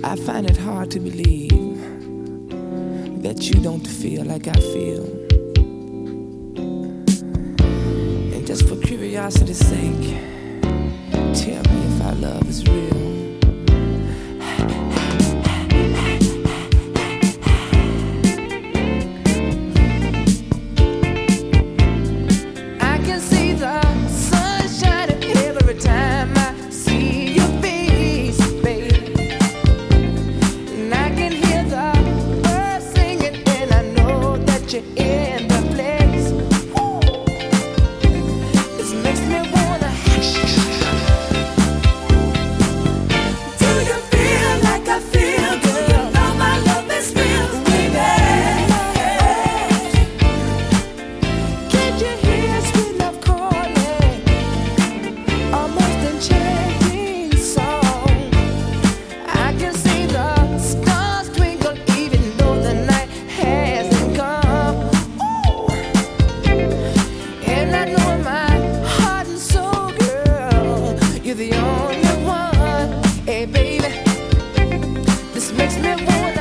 I find it hard to believe that you don't feel like I feel. And just for curiosity's sake, tell me if our love is real. You're the only one, hey baby, this makes me wanna